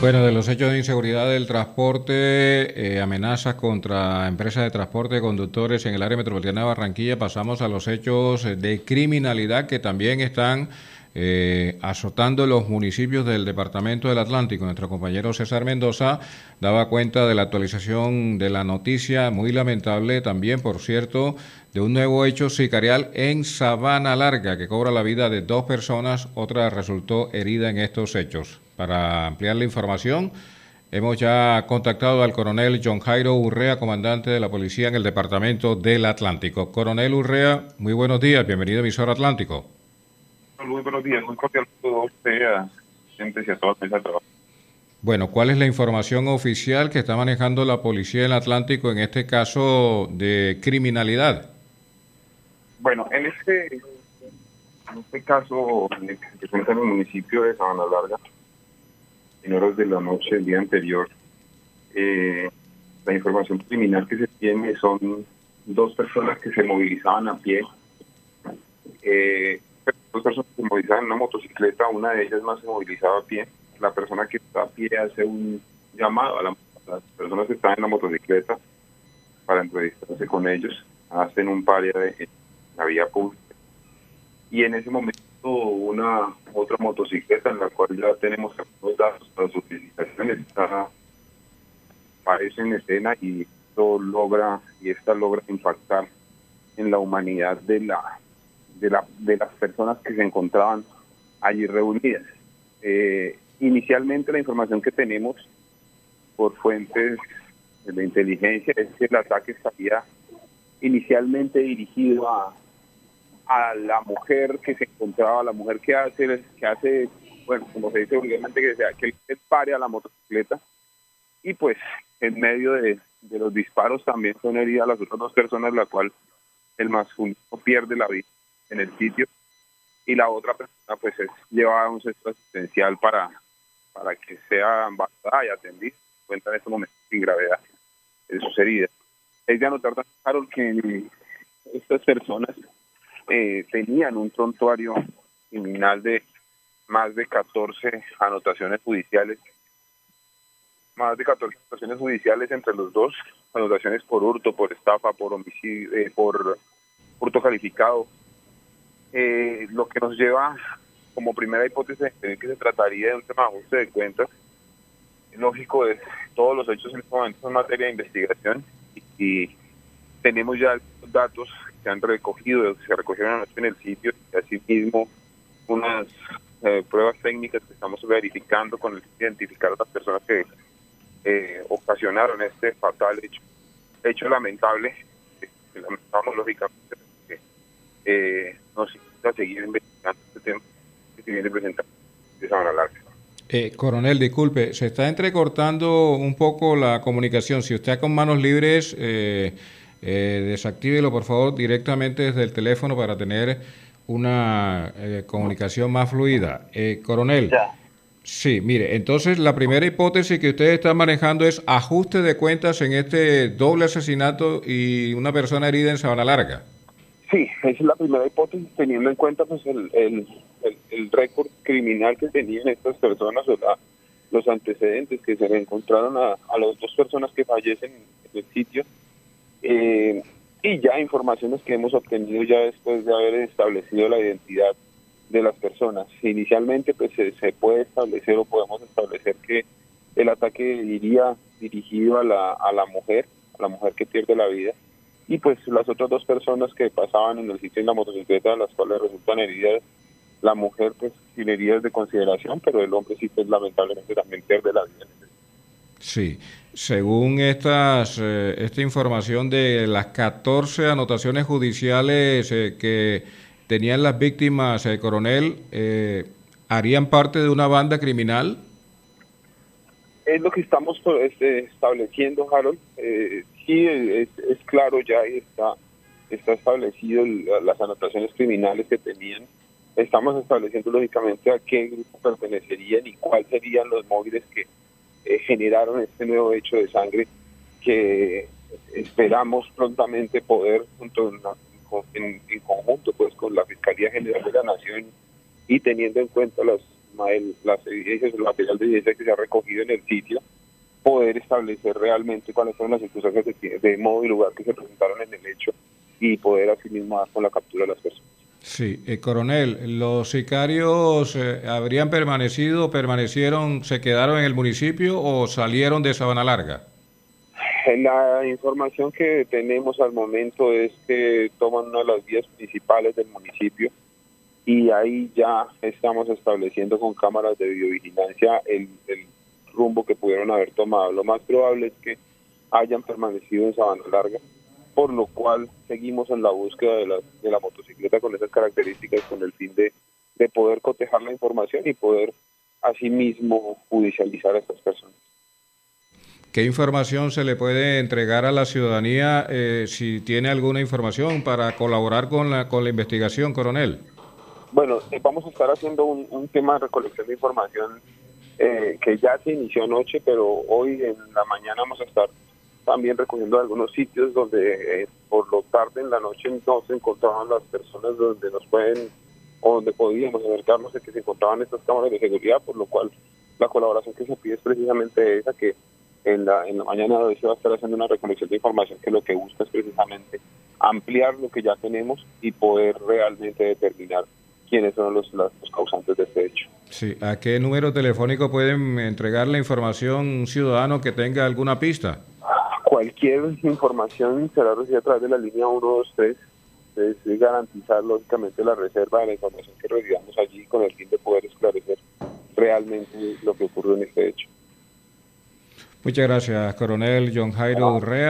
Bueno, de los hechos de inseguridad del transporte, amenazas contra empresas de transporte de conductores en el área metropolitana de Barranquilla, pasamos a los hechos de criminalidad que también están azotando los municipios del departamento del Atlántico. Nuestro compañero César Mendoza daba cuenta de la actualización de la noticia, muy lamentable también, por cierto, de un nuevo hecho sicarial en Sabana Larga que cobra la vida de 2 personas, otra resultó herida en estos hechos. Para ampliar la información, hemos ya contactado al coronel John Jairo Urrea, comandante de la policía en el departamento del Atlántico. Coronel Urrea, muy buenos días, bienvenido a Emisor Atlántico. Muy buenos días, muy cordial saludo a usted, a gente y a toda la mesa de trabajo. Bueno, ¿cuál es la información oficial que está manejando la policía del Atlántico en este caso de criminalidad? Bueno, en este caso, que se encuentra en el municipio de Sabana Larga, en horas de la noche del día anterior, la información criminal que se tiene son 2 personas que se movilizaban a pie, 2 personas que se movilizaban en una motocicleta, una de ellas más se movilizaba a pie. La persona que está a pie hace un llamado a las personas que están en la motocicleta para entrevistarse con ellos, hacen un paria de la vía pública. Y en ese momento una otra motocicleta en la cual ya tenemos algunos datos para sus verificaciones aparece en escena y esta logra impactar en la humanidad de las personas que se encontraban allí reunidas. Inicialmente la información que tenemos por fuentes de inteligencia es que el ataque estaría inicialmente dirigido a la mujer que se encontraba, la mujer que hace, bueno, como se dice vulgarmente, que él pare a la motocicleta, y pues en medio de los disparos también son heridas las otras 2 personas, la cual el masculino pierde la vida en el sitio y la otra persona pues es llevada a un centro asistencial para que sea embarazada y atendida. Cuenta en estos momentos sin gravedad de sus heridas. Es de anotar también, Harold, que estas personas tenían un prontuario criminal de más de 14 anotaciones judiciales, entre los dos, anotaciones por hurto, por estafa, por homicidio, por hurto calificado, lo que nos lleva como primera hipótesis a creer que se trataría de un tema de ajuste de cuentas. Lógico, es todos los hechos en este momento son materia de investigación y tenemos ya los datos que se recogieron anoche en el sitio, y asimismo unas pruebas técnicas que estamos verificando con el fin de identificar a las personas que ocasionaron este fatal hecho lamentable, que lamentamos lógicamente, que nos invita a seguir investigando este tema que se viene presentando de Sabana Larga. Coronel, disculpe, se está entrecortando un poco la comunicación. Si usted está con manos libres, desactívelo por favor directamente desde el teléfono para tener una comunicación más fluida. Coronel, Ya. sí, mire, entonces la primera hipótesis que usted está manejando es ajuste de cuentas en este doble asesinato y una persona herida en Sabana Larga. Sí, esa es la primera hipótesis, teniendo en cuenta pues el récord criminal que tenían estas personas, o los antecedentes que se le encontraron a las 2 personas que fallecen en el sitio, y ya informaciones que hemos obtenido ya después de haber establecido la identidad de las personas. Inicialmente pues se puede establecer o podemos establecer que el ataque iría dirigido a la mujer que pierde la vida, y pues las otras 2 personas que pasaban en el sitio en la motocicleta, las cuales resultan heridas. La mujer pues sin heridas de consideración, pero el hombre sí pues lamentablemente también pierde la vida. Sí, según esta información de las 14 anotaciones judiciales que tenían las víctimas, coronel, ¿harían parte de una banda criminal? Es lo que estamos estableciendo, Harold. Sí, es claro, ya ahí está establecido las anotaciones criminales que tenían. Estamos estableciendo lógicamente a qué grupo pertenecerían y cuáles serían los móviles que generaron este nuevo hecho de sangre, que esperamos prontamente poder, en conjunto pues con la Fiscalía General de la Nación y teniendo en cuenta las tema de las evidencias, el material de evidencia que se ha recogido en el sitio, poder establecer realmente cuáles son las circunstancias de modo y lugar que se presentaron en el hecho y poder asimismo dar con la captura de las personas. Sí, coronel, ¿los sicarios habrían permanecieron, se quedaron en el municipio o salieron de Sabana Larga? La información que tenemos al momento es que toman una de las vías principales del municipio y ahí ya estamos estableciendo con cámaras de videovigilancia el rumbo que pudieron haber tomado. Lo más probable es que hayan permanecido en Sabana Larga, por lo cual seguimos en la búsqueda de la motocicleta con esas características con el fin de poder cotejar la información y poder asimismo judicializar a estas personas. ¿Qué información se le puede entregar a la ciudadanía si tiene alguna información para colaborar con la investigación, coronel? Bueno, vamos a estar haciendo un tema de recolección de información que ya se inició anoche, pero hoy en la mañana vamos a estar también recogiendo algunos sitios donde por lo tarde en la noche no se encontraban las personas donde nos pueden o donde podíamos acercarnos de que se encontraban estas cámaras de seguridad, por lo cual la colaboración que se pide es precisamente esa, que en la mañana de hoy se va a estar haciendo una recolección de información que lo que busca es precisamente ampliar lo que ya tenemos y poder realmente determinar quiénes son los causantes de este hecho. Sí, ¿a qué número telefónico pueden entregar la información un ciudadano que tenga alguna pista? Cualquier información será recibida a través de la línea 123, es garantizar lógicamente la reserva de la información que recibamos allí con el fin de poder esclarecer realmente lo que ocurrió en este hecho. Muchas gracias, coronel John Jairo Urrea.